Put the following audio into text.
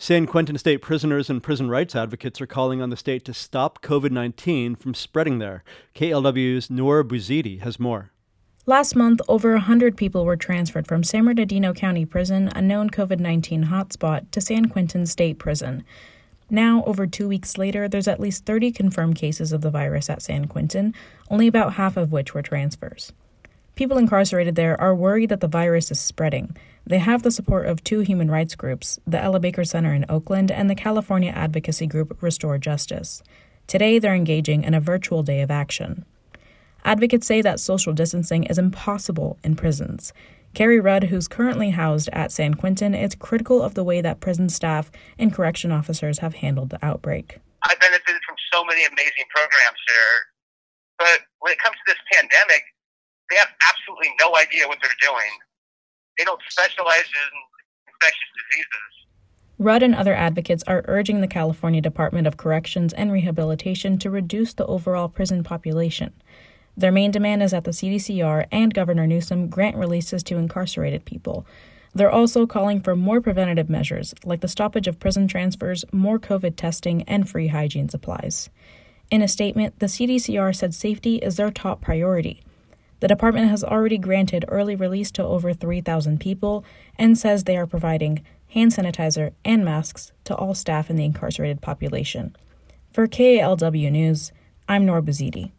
San Quentin State prisoners and prison rights advocates are calling on the state to stop COVID-19 from spreading there. KLW's Noor Bouzidi has more. Last month, over 100 people were transferred from San Bernardino County Prison, a known COVID-19 hotspot, to San Quentin State Prison. Now, over 2 weeks later, there's at least 30 confirmed cases of the virus at San Quentin, only about half of which were transfers. People incarcerated there are worried that the virus is spreading. They have the support of two human rights groups, the Ella Baker Center in Oakland and the California advocacy group Restore Justice. Today, they're engaging in a virtual day of action. Advocates say that social distancing is impossible in prisons. Carrie Rudd, who's currently housed at San Quentin, is critical of the way that prison staff and correction officers have handled the outbreak. I benefited from so many amazing programs here, but when it comes to this pandemic, they have absolutely no idea what they're doing. They don't specialize in infectious diseases. Rudd and other advocates are urging the California Department of Corrections and Rehabilitation to reduce the overall prison population. Their main demand is that the CDCR and Governor Newsom grant releases to incarcerated people. They're also calling for more preventative measures, like the stoppage of prison transfers, more COVID testing, and free hygiene supplies. In a statement, the CDCR said safety is their top priority. The department has already granted early release to over 3,000 people and says they are providing hand sanitizer and masks to all staff in the incarcerated population. For KALW News, I'm Noor Bouzidi.